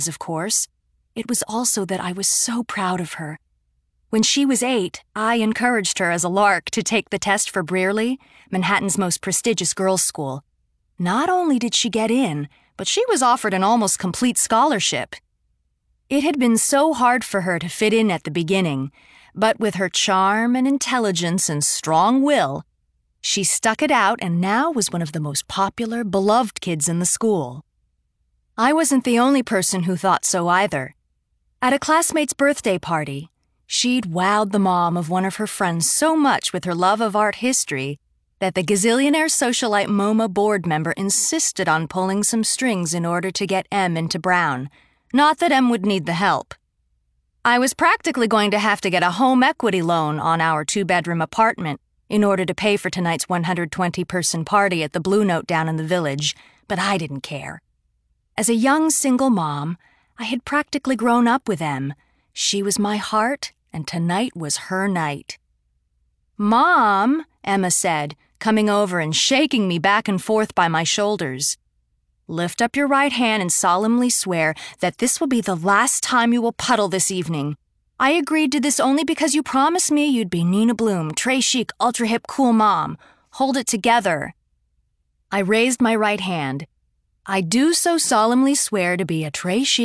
of course. It was also that I was so proud of her. When she was 8, I encouraged her as a lark to take the test for Brearley, Manhattan's most prestigious girls' school. Not only did she get in, but she was offered an almost complete scholarship. It had been so hard for her to fit in at the beginning, but with her charm and intelligence and strong will, she stuck it out and now was one of the most popular, beloved kids in the school. I wasn't the only person who thought so either. At a classmate's birthday party, she'd wowed the mom of one of her friends so much with her love of art history that the gazillionaire socialite MoMA board member insisted on pulling some strings in order to get Em into Brown. Not that Em would need the help. I was practically going to have to get a home equity loan on our 2-bedroom apartment in order to pay for tonight's 120-person party at the Blue Note down in the village, but I didn't care. As a young single mom, I had practically grown up with Em. She was my heart, and tonight was her night. "Mom," Emma said, coming over and shaking me back and forth by my shoulders. "Lift up your right hand and solemnly swear that this will be the last time you will puddle this evening. I agreed to this only because you promised me you'd be Nina Bloom, très chic, ultra-hip, cool mom. Hold it together." I raised my right hand. "I do so solemnly swear to be a très chic,